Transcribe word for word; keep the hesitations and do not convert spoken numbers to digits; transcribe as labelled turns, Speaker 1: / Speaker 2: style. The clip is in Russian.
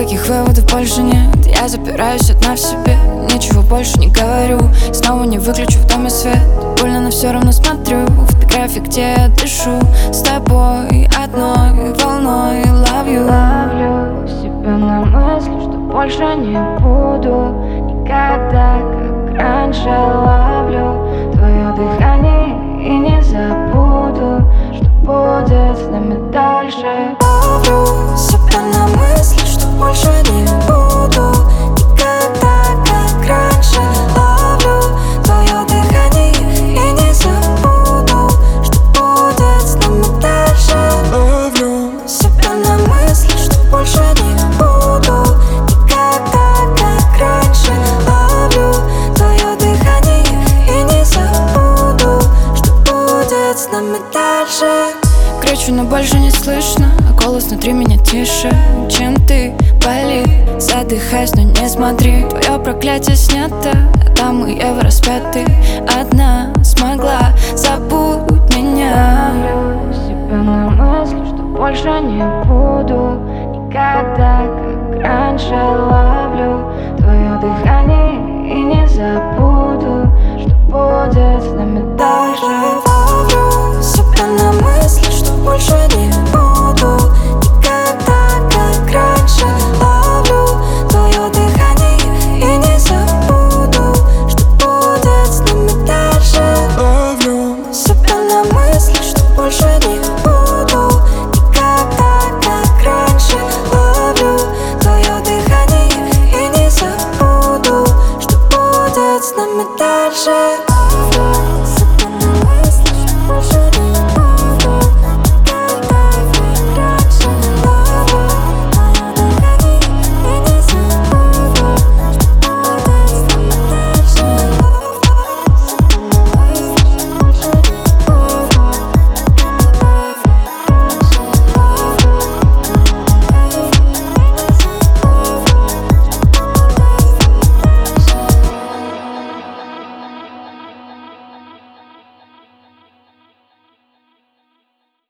Speaker 1: Никаких выводов больше нет. Я запираюсь одна в себе, ничего больше не говорю. Снова не выключу в доме свет. Больно, но все равно смотрю фотографии, где я дышу с тобой одной волной. Love you.
Speaker 2: Ловлю себя на мысли, что больше не буду никогда, как раньше. Ловлю твое дыхание и не забуду, что будет с нами дальше.
Speaker 1: Ловлю себя на мысли, что больше не буду никогда, как раньше. Ловлю твое дыхание и не забуду, что будет с нами дальше. Ловлю себя на мысли, что больше не буду никогда, как раньше. Ловлю твое дыхание и не забуду, что будет с нами дальше. Кричу, но больше не слышно, а голос внутри меня тише, чем ты. Болит, задыхаюсь, но не смотри. Твое проклятие снято, Адам и Ева распяты. Одна смогла, забудь меня.
Speaker 2: Ловлю себя на мысли, что больше не буду никогда, как раньше. Ловлю твое дыхание и не забуду, что будет с нами